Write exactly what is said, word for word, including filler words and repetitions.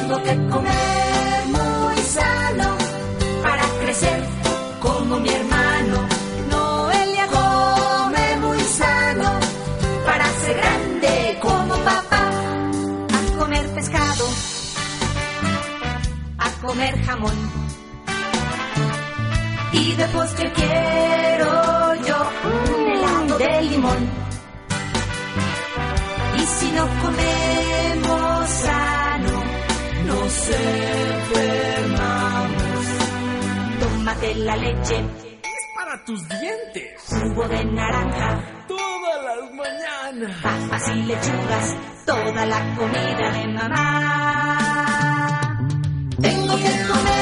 Tengo que comer muy sano para crecer como mi hermano. Noelia come muy sano para ser grande como papá. A comer pescado, a comer jamón, y de postre quiero yo un helado de limón. Y si no comemos sano, nos enfermamos. Tómate la leche, es para tus dientes. Jugo de naranja, todas las mañanas. Papas y lechugas, toda la comida de mamá. Tengo que comer